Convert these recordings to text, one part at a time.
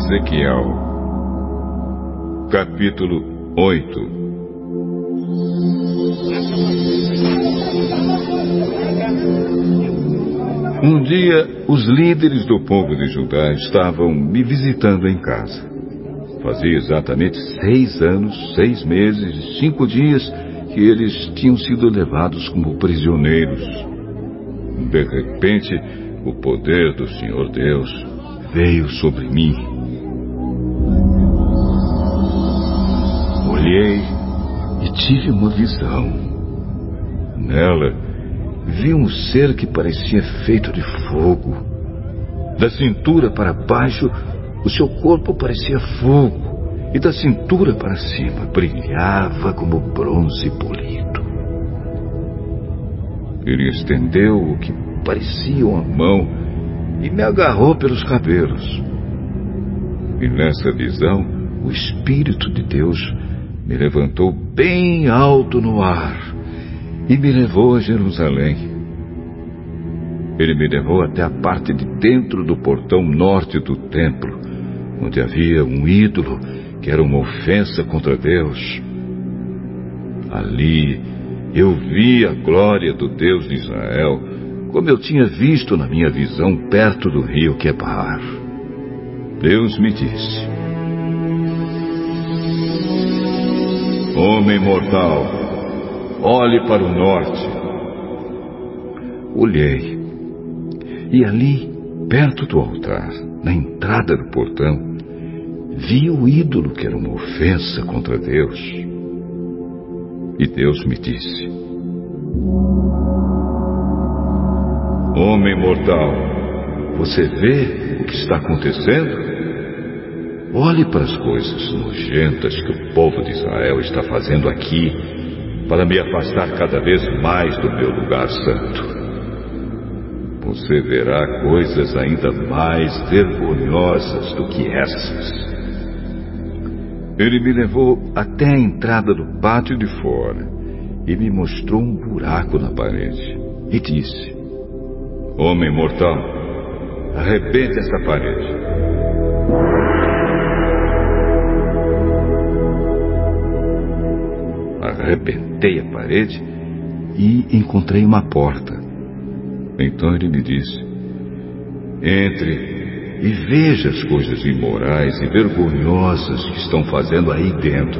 Ezequiel, capítulo 8. Um dia, os líderes do povo de Judá estavam me visitando em casa. Fazia exatamente 6 anos, 6 meses e 5 dias que eles tinham sido levados como prisioneiros. De repente, o poder do Senhor Deus veio sobre mim. Olhei e tive uma visão. Nela, vi um ser que parecia feito de fogo. Da cintura para baixo, o seu corpo parecia fogo, e da cintura para cima brilhava como bronze polido. Ele estendeu o que parecia uma mão e me agarrou pelos cabelos. E nessa visão, o Espírito de Deus me levantou bem alto no ar e me levou a Jerusalém. Ele me levou até a parte de dentro do portão norte do templo, onde havia um ídolo que era uma ofensa contra Deus. Ali eu vi a glória do Deus de Israel, como eu tinha visto na minha visão perto do rio Quebar. Deus me disse: Homem mortal, olhe para o norte. Olhei, e ali, perto do altar, na entrada do portão, vi o ídolo que era uma ofensa contra Deus. E Deus me disse: Homem mortal, você vê o que está acontecendo? Olhe para as coisas nojentas que o povo de Israel está fazendo aqui, para me afastar cada vez mais do meu lugar santo. Você verá coisas ainda mais vergonhosas do que essas. Ele me levou até a entrada do pátio de fora e me mostrou um buraco na parede e disse: Homem mortal, arrebente essa parede. Arrebentei a parede e encontrei uma porta. Então ele me disse: Entre e veja as coisas imorais e vergonhosas que estão fazendo aí dentro.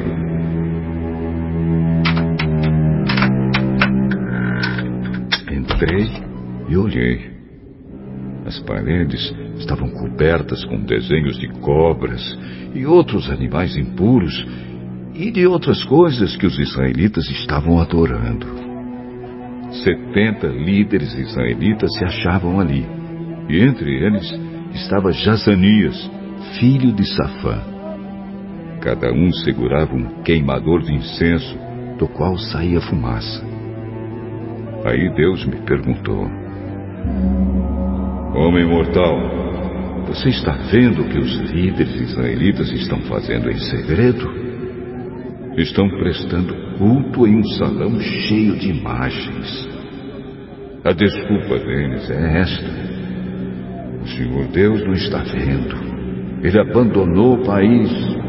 Entrei e olhei. As paredes estavam cobertas com desenhos de cobras e outros animais impuros e de outras coisas que os israelitas estavam adorando. 70 líderes israelitas se achavam ali, e entre eles estava Jazanias, filho de Safã. Cada um segurava um queimador de incenso, do qual saía fumaça. Aí Deus me perguntou: Homem mortal, você está vendo o que os líderes israelitas estão fazendo em segredo? Estão prestando culto em um salão cheio de imagens. A desculpa deles é esta: o Senhor Deus não está vendo. Ele abandonou o país.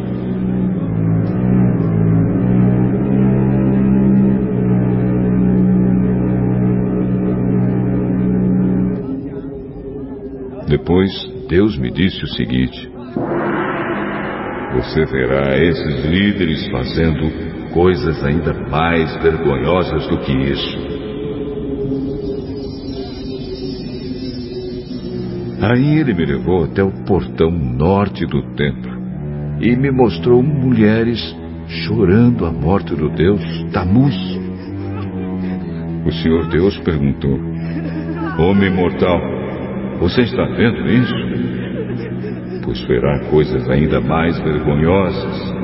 Depois, Deus me disse o seguinte: Você verá esses líderes fazendo coisas ainda mais vergonhosas do que isso. Aí ele me levou até o portão norte do templo e me mostrou mulheres chorando a morte do deus Tamuz. O Senhor Deus perguntou: Homem mortal, você está vendo isso? Pois verá coisas ainda mais vergonhosas.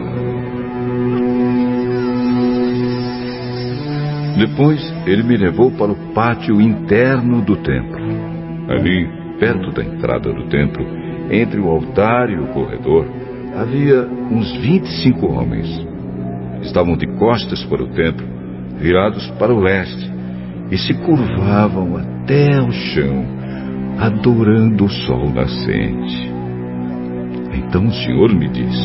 Depois ele me levou para o pátio interno do templo. Ali, perto da entrada do templo, entre o altar e o corredor, havia uns 25 homens. Estavam de costas para o templo, virados para o leste, e se curvavam até o chão, adorando o sol nascente. Então o Senhor me disse: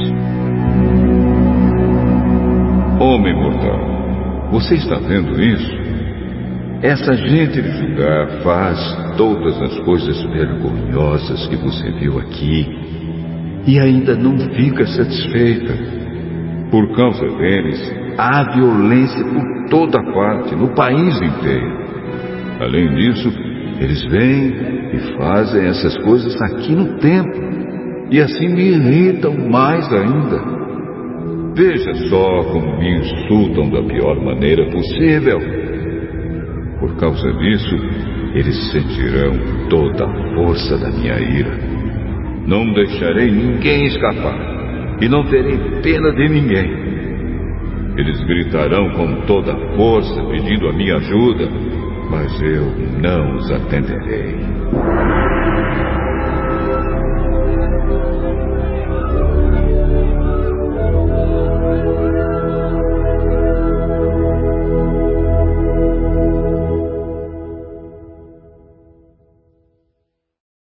Homem mortal, você está vendo isso? Essa gente de Judá faz todas as coisas vergonhosas que você viu aqui e ainda não fica satisfeita. Por causa deles, há violência por toda parte, no país inteiro. Além disso, eles vêm e fazem essas coisas aqui no templo, e assim me irritam mais ainda. Veja só como me insultam da pior maneira possível. Por causa disso, eles sentirão toda a força da minha ira. Não deixarei ninguém escapar, e não terei pena de ninguém. Eles gritarão com toda a força, pedindo a minha ajuda, mas eu não os atenderei.